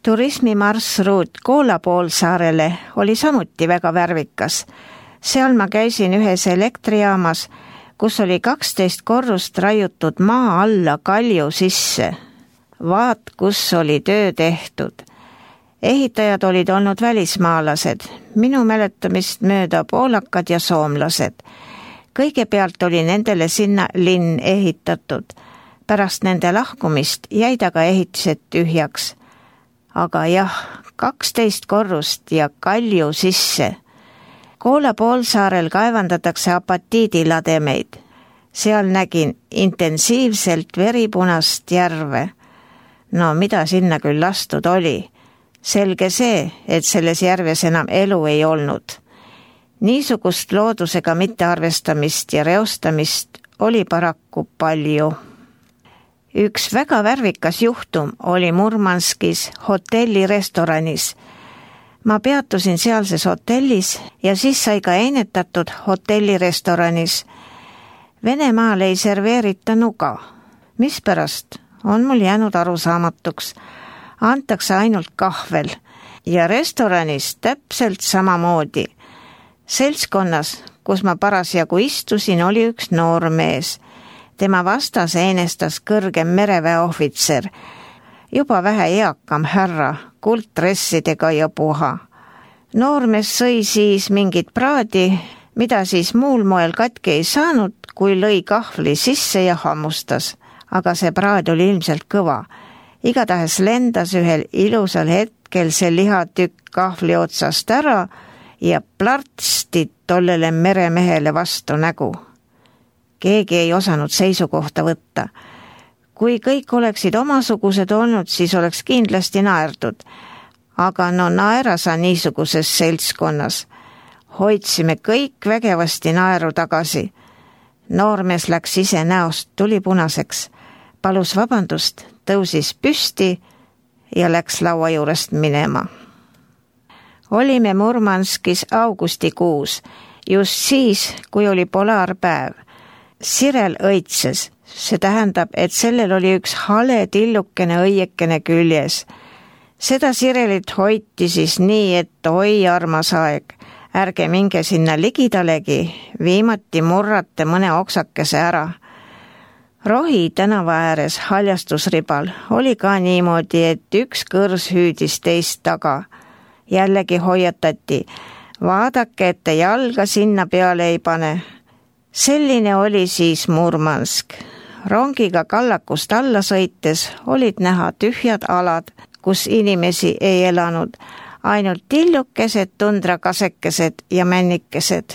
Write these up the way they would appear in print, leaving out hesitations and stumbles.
Turismimarsruut Koola poolsaarele oli samuti väga värvikas. Seal ma käisin ühes elektrijaamas, kus oli 12 korrust raiutud maa alla kalju sisse. Vaat, kus oli töö tehtud. Ehitajad olid olnud välismaalased, minu mäletamist mööda poolakad ja soomlased. Kõigepealt oli nendele sinna linn ehitatud. Pärast nende lahkumist jäid aga ehitised tühjaks. Aga jah, 12 korrust ja kalju sisse. Koola poolsaarel kaevandatakse apatiidilademeid. Seal nägin intensiivselt veripunast järve. No mida sinna küll lastud oli? Selge see, et selles järves enam elu ei olnud. Niisugust loodusega mittearvestamist ja reostamist oli paraku palju. Üks väga värvikas juhtum oli Murmanskis hotellirestoranis. Ma peatusin sealses hotellis ja siis sai ka einetatud hotellirestoranis. Venemaal ei serveerita nuga. Mispärast on mul jäänud arusaamatuks. Antakse ainult kahvel ja restoranis täpselt samamoodi. Seltskonnas, kus ma parasjagu istusin, oli üks noor mees. Tema vastas eenestas kõrgem mereväeohvitser, juba vähe eakam härra, kuldressidega ja puha. Noormees sõi siis mingit praadi, mida siis muul moel katki ei saanud, kui lõi kahvli sisse ja hammustas. Aga see praad oli ilmselt kõva. Igatahes lendas ühel ilusal hetkel see lihatükk kahvli otsast ära ja plärtsti tollele meremehele vastu nägu. Keegi ei osanud seisukohta võtta. Kui kõik oleksid omasugused olnud, siis oleks kindlasti naerdud. Aga no naera sa niisuguses seltskonnas. Hoidsime kõik vägevasti naeru tagasi. Noormees läks ise näost tulipunaseks, palus vabandust, tõusis püsti ja läks laua juurest minema. Olime Murmanskis augustikuus, just siis, kui oli polaarpäev. Sirel õitses, see tähendab, et sellel oli üks hale tillukene õiekene küljes. Seda sirelit hoiti siis nii, et oi armas aeg, ärge minge sinna ligidalegi, viimati murrate mõne oksakese ära. Rohi tänava ääres haljastusribal oli ka niimoodi, et üks kõrs hüüdis teist taga. Jällegi hoiatati, vaadake, et te jalga sinna peale ei pane. Selline oli siis Murmansk. Rongiga kallakust alla sõites olid näha tühjad alad, kus inimesi ei elanud, ainult tillukesed tundrakasekesed ja männikesed.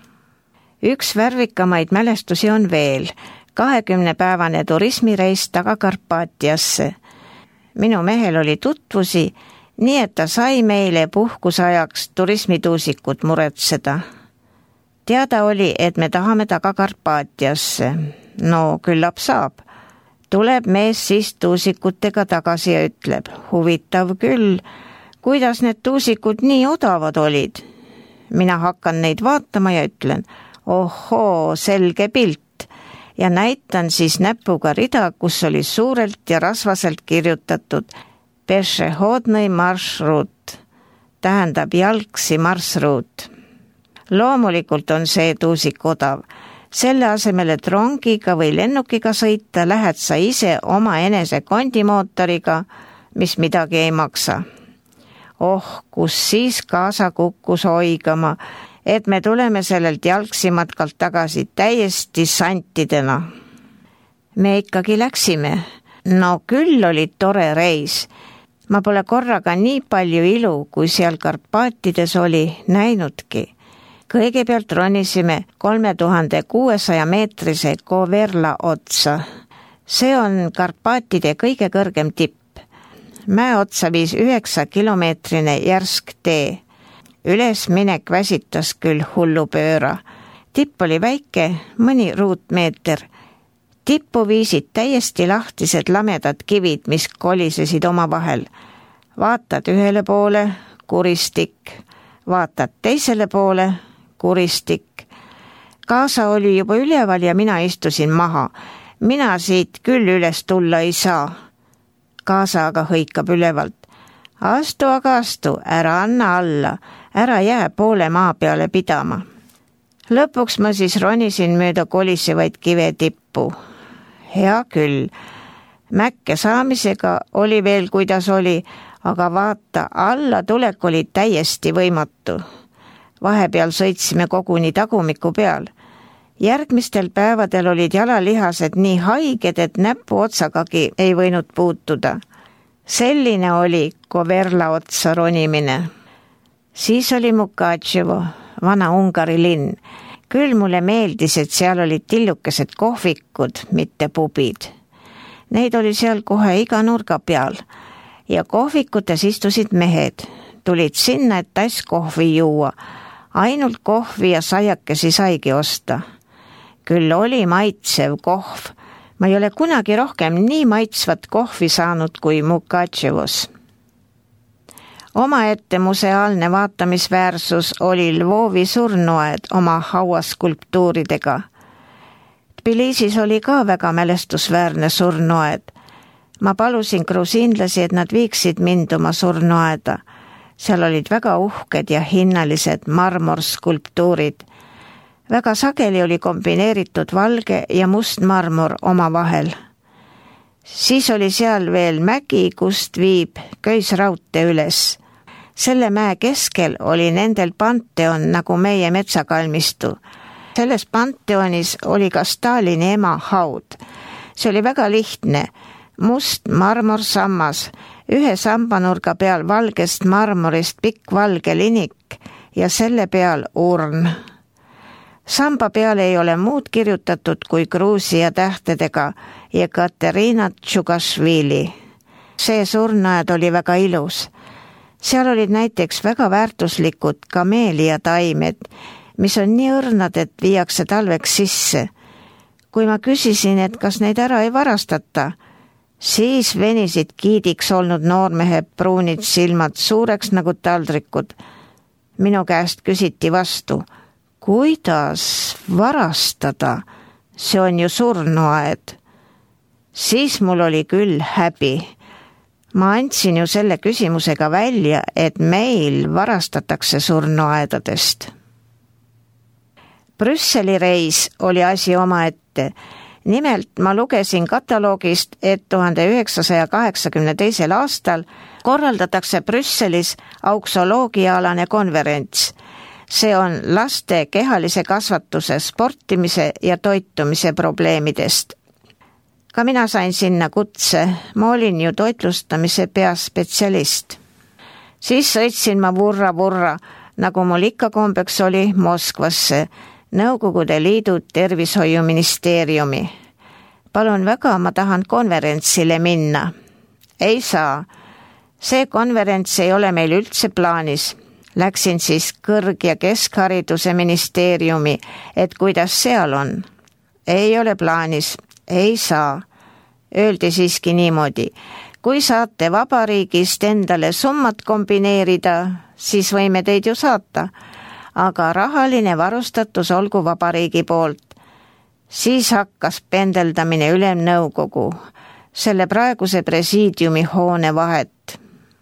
Üks värvikamaid mälestusi on veel, 20-päevane turismireis taga Karpaatiasse. Minu mehel oli tutvusi, nii et ta sai meile puhkusajaks turismituusikut muretseda. Teada oli, et me tahame taga Karpaatiasse. No küllap saab. Tuleb mees siis tuusikutega tagasi ja ütleb, huvitav küll, kuidas need tuusikud nii odavad olid. Mina hakkan neid vaatama ja ütlen, ohoo, selge pilt. Ja näitan siis näpuga rida, kus oli suurelt ja rasvaselt kirjutatud Pešehodnõi marsruut, tähendab jalgsi marsruut. Loomulikult on see tuusik odav. Selle asemel, et rongiga või lennukiga sõita, lähed sa ise oma enese kondimootoriga, mis midagi ei maksa. Oh, kus siis kaasa kukkus oigama, et me tuleme sellelt jalgsimatkalt tagasi täiesti santidena. Me ikkagi läksime. No küll oli tore reis. Ma pole korraga nii palju ilu, kui seal Karpaatides oli, näinudki. Kõigepealt ronisime 3600 meetrise Koverla otsa. See on Karpaatide kõige kõrgem tipp. Mäe otsa viis 9-kilomeetrine järsk tee. Ülesminek väsitas küll hullupööra. Tipp oli väike, mõni ruutmeeter. Tippu viisid täiesti lahtised lamedad kivid, mis kolisesid omavahel. Vaatad ühele poole, kuristik. Vaatad teisele poole, kuristik. Kaasa oli juba üleval ja mina istusin maha. Mina siit küll üles tulla ei saa. Kaasa aga hõikab ülevalt. Astu, aga astu, ära anna alla, ära jää poole maa peale pidama. Lõpuks ma siis ronisin mööda kolisevaid kive tippu. Hea küll, mäkke saamisega oli veel kuidas oli, aga vaata, alla tulek oli täiesti võimatu. Vahepeal sõitsime koguni tagumiku peal. Järgmistel päevadel olid jalalihased nii haiged, et näpu otsagagi ei võinud puutuda. Selline oli Koverla otsa ronimine. Siis oli Mukatševo, vana Ungari linn. Küll mulle meeldis, et seal olid tillukesed kohvikud, mitte pubid. Neid oli seal kohe iga nurga peal ja kohvikutes istusid mehed. Tulid sinna, et tass kohvi juua. Ainult kohvi ja saiakesi saigi osta. Küll oli maitsev kohv. Ma ei ole kunagi rohkem nii maitsvat kohvi saanud kui Mukatševos. Omaette museaalne vaatamisväärsus oli Lvovi surnuaed oma hauaskulptuuridega. Tbilisis oli ka väga mälestusväärne surnuaed. Ma palusin grusiinlasi, et nad viiksid mind oma surnuaeda. Seal olid väga uhked ja hinnalised marmorskulptuurid. Väga sageli oli kombineeritud valge ja must marmor omavahel. Siis oli seal veel mägi, kust viib köisraudtee üles. Selle mäe keskel oli nendel panteon nagu meie metsakalmistu. Selles panteonis oli ka Stalini ema haud. See oli väga lihtne. Must marmorsammas, ühe sambanurga peal valgest marmorist pikk valge linik ja selle peal urn. Samba peal ei ole muud kirjutatud kui Gruusia tähtedega ja Katerina Tšugašvili. See surnuaed oli väga ilus. Seal olid näiteks väga väärtuslikud kameeliataimed, mis on nii õrnad, et viiakse talveks sisse. Kui ma küsisin, et kas neid ära ei varastata, siis venisid kiidiks olnud noormehe pruunid silmad suureks nagu taldrikud. Minu käest küsiti vastu, kuidas varastada? See on ju surnuaed. Siis mul oli küll häbi. Ma andsin ju selle küsimusega välja, et meil varastatakse surnuaedadest. Brüsseli reis oli asi omaette. Nimelt ma lugesin kataloogist, et 1982. aastal korraldatakse Brüsselis auksoloogiaalane konverents. See on laste kehalise kasvatuse, sportimise ja toitumise probleemidest. Ka mina sain sinna kutse, ma olin ju toitlustamise peaspetsialist. Siis sõitsin ma vurra, nagu mul ikka kombeks oli, Moskvasse, Nõukogude Liidu tervishoiuministeeriumi. Palun väga, ma tahan konverentsile minna. Ei saa. See konverents ei ole meil üldse plaanis. Läksin siis kõrg- ja keskhariduse ministeeriumi, et kuidas seal on. Ei ole plaanis. Ei saa. Öeldi siiski niimoodi. Kui saate vabariigist endale summat kombineerida, siis võime teid ju saata. Aga rahaline varustatus olgu vabariigi poolt. Siis hakkas pendeldamine ülemnõukogu, selle praeguse presiidiumi hoone vahet.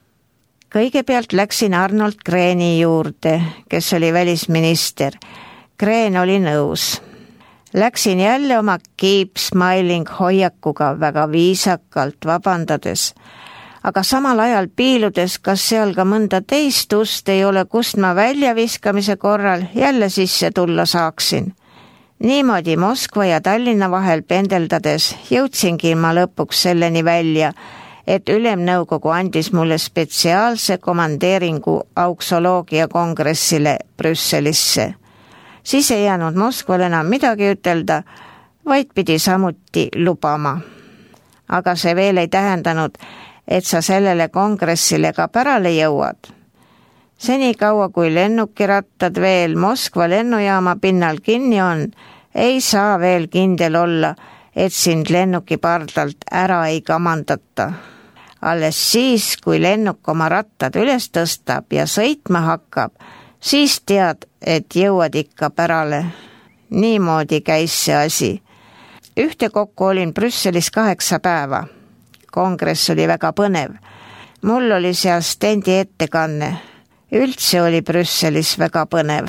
Kõigepealt läksin Arnold Kreeni juurde, kes oli välisminister. Kreen oli nõus. Läksin jälle oma keep smiling hoiakuga väga viisakalt vabandades, aga samal ajal piiludes, kas seal ka mõnda teist ust ei ole, kust ma väljaviskamise korral jälle sisse tulla saaksin. Niimoodi Moskva ja Tallinna vahel pendeldades jõudsingi ma lõpuks selleni välja, et ülemnõukogu andis mulle spetsiaalse komandeeringu auksoloogia kongressile Brüsselisse. Siis ei jäänud Moskval enam midagi ütelda, vaid pidi samuti lubama. Aga see veel ei tähendanud, et sa sellele kongressile ka pärale jõuad. Senikaua kui lennukirattad veel Moskva lennujaama pinnal kinni on, ei saa veel kindel olla, et sind lennuki pardalt ära ei kamandata. Alles siis, kui lennuk oma rattad üles tõstab ja sõitma hakkab, siis tead, et jõuad ikka pärale. Niimoodi käis see asi. Ühtekokku olin Brüsselis 8 päeva. Kongress oli väga põnev. Mul oli seal stendi ettekanne. Üldse oli Brüsselis väga põnev.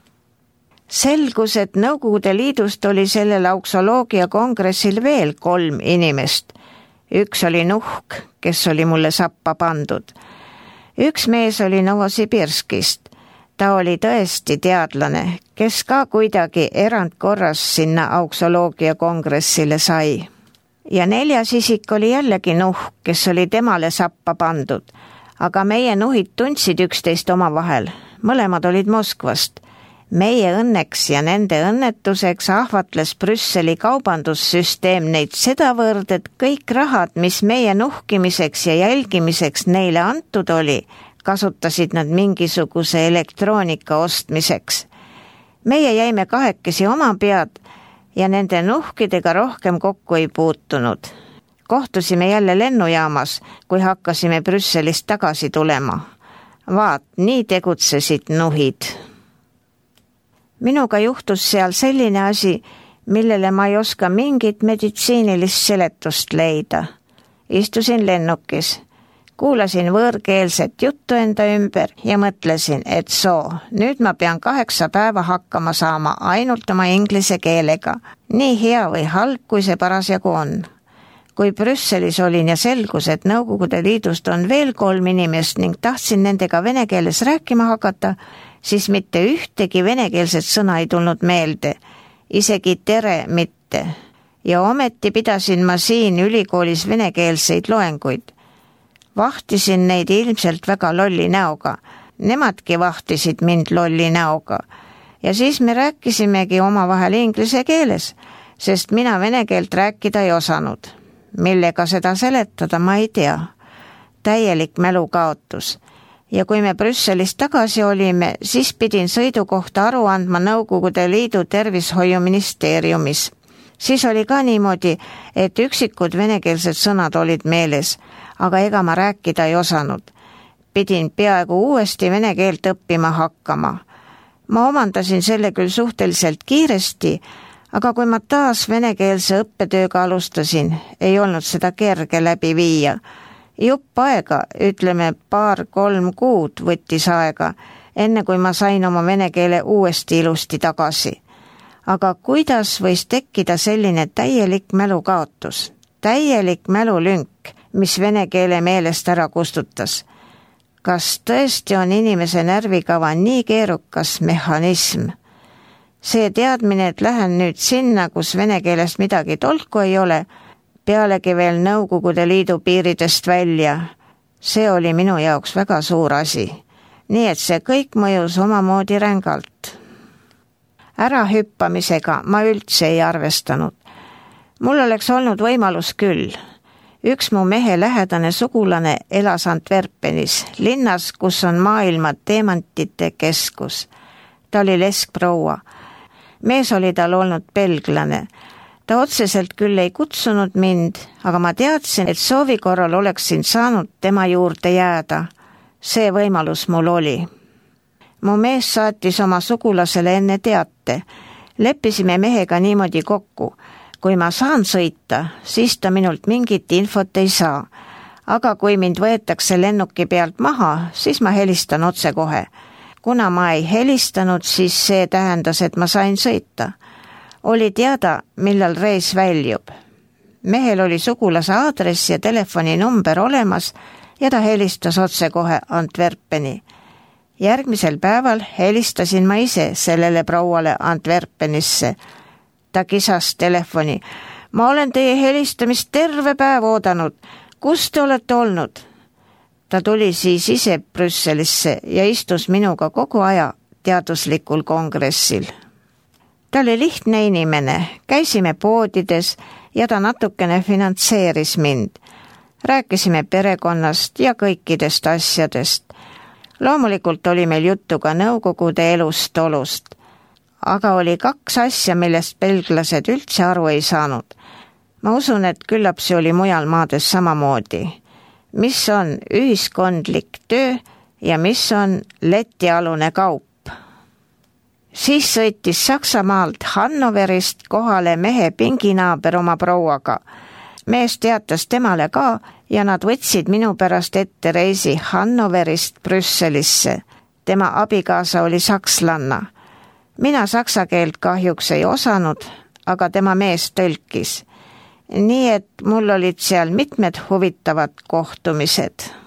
Selgus, et Nõukogude Liidust oli sellel auksoloogia kongressil veel 3 inimest. Üks oli Nuhk, kes oli mulle sappa pandud. Üks mees oli Novosibirskist. Ta oli tõesti teadlane, kes ka kuidagi erandkorras sinna auksoloogia kongressile sai. Ja 4. isik oli jällegi Nuhk, kes oli temale sappa pandud. Aga meie nuhid tundsid üksteist omavahel. Mõlemad olid Moskvast. Meie õnneks ja nende õnnetuseks ahvatles Brüsseli kaubandussüsteem neid sedavõrd, et kõik rahad, mis meie nuhkimiseks ja jälgimiseks neile antud oli, kasutasid nad mingisuguse elektroonika ostmiseks. Meie jäime 2 oma pead ja nende nuhkidega rohkem kokku ei puutunud. Kohtusime jälle lennujaamas, kui hakkasime Brüsselist tagasi tulema. Vaat, nii tegutsesid nuhid. Minuga juhtus seal selline asi, millele ma ei oska mingit meditsiinilist seletust leida. Istusin lennukis, kuulasin võõrkeelset juttu enda ümber ja mõtlesin, et nüüd ma pean 8 päeva hakkama saama ainult oma inglise keelega. Nii hea või halb, kui see parasjagu on. Kui Brüsselis olin ja selgus, et Nõukogude Liidust on veel 3 inimest ning tahtsin nendega vene keeles rääkima hakata, siis mitte ühtegi venekeelset sõna ei tulnud meelde, isegi tere mitte. Ja ometi pidasin ma siin ülikoolis venekeelseid loenguid. Vahtisin neid ilmselt väga lolli näoga. Nemadki vahtisid mind lolli näoga. Ja siis me rääkisimegi omavahel inglise keeles, sest mina vene keelt rääkida ei osanud. Millega seda seletada, ma ei tea. Täielik mälukaotus. Ja kui me Brüsselist tagasi olime, siis pidin sõidu kohta aru andma Nõukogude Liidu tervishoiuministeeriumis. Siis oli ka niimoodi, et üksikud venekeelsed sõnad olid meeles, aga ega ma rääkida ei osanud. Pidin peaaegu uuesti vene keelt õppima hakkama. Ma omandasin selle küll suhteliselt kiiresti, aga kui ma taas venekeelse õppetööga alustasin, ei olnud seda kerge läbi viia. Jupp aega, ütleme 2-3 kuud võttis aega, enne kui ma sain oma vene keele uuesti ilusti tagasi. Aga kuidas võis tekkida selline täielik mälukaotus? Täielik mälulünk, mis vene keele meelest ära kustutas. Kas tõesti on inimese närvikava nii keerukas mehhanism? See teadmine, et lähen nüüd sinna, kus vene keelest midagi tolku ei ole, pealegi veel Nõukogude Liidu piiridest välja. See oli minu jaoks väga suur asi. Nii et see kõik mõjus omamoodi rängalt. Ärahüppamisega ma üldse ei arvestanud. Mul oleks olnud võimalus küll. Üks mu mehe lähedane sugulane elas Antwerpenis, linnas, kus on maailma teemantide keskus. Ta oli leskproua. Mees oli tal olnud belglane. Ta otseselt küll ei kutsunud mind, aga ma teadsin, et soovi korral oleksin saanud tema juurde jääda. See võimalus mul oli. Mu mees saatis oma sugulasele enne teate. Leppisime mehega niimoodi kokku. Kui ma saan sõita, siis ta minult mingit infot ei saa. Aga kui mind võetakse lennuki pealt maha, siis ma helistan otse kohe. Kuna ma ei helistanud, siis see tähendas, et ma sain sõita. Oli teada, millal reis väljub. Mehel oli sugulase aadress ja telefoninumber olemas ja ta helistas otse kohe Antwerpeni. Järgmisel päeval helistasin ma ise sellele prouale Antwerpenisse. Ta kisas telefoni. Ma olen teie helistamist terve päev oodanud. Kus te olete olnud? Ta tuli siis ise Brüsselisse ja istus minuga kogu aja teaduslikul kongressil. Ta oli lihtne inimene, käisime poodides ja ta natukene finantseeris mind. Rääkisime perekonnast ja kõikidest asjadest. Loomulikult oli meil juttu ka Nõukogude elust olust. Aga oli 2 asja, millest belglased üldse aru ei saanud. Ma usun, et küllap see oli mujal maades samamoodi. Mis on ühiskondlik töö ja mis on letialune kaup. Siis sõitis Saksamaalt Hannoverist kohale mehe pinginaaber oma prouaga. Mees teatas temale ka, ja nad võtsid minu pärast ette reisi Hannoverist Brüsselisse. Tema abikaasa oli sakslanna. Mina saksa keelt kahjuks ei osanud, aga tema mees tõlkis. Nii et mul olid seal mitmed huvitavad kohtumised.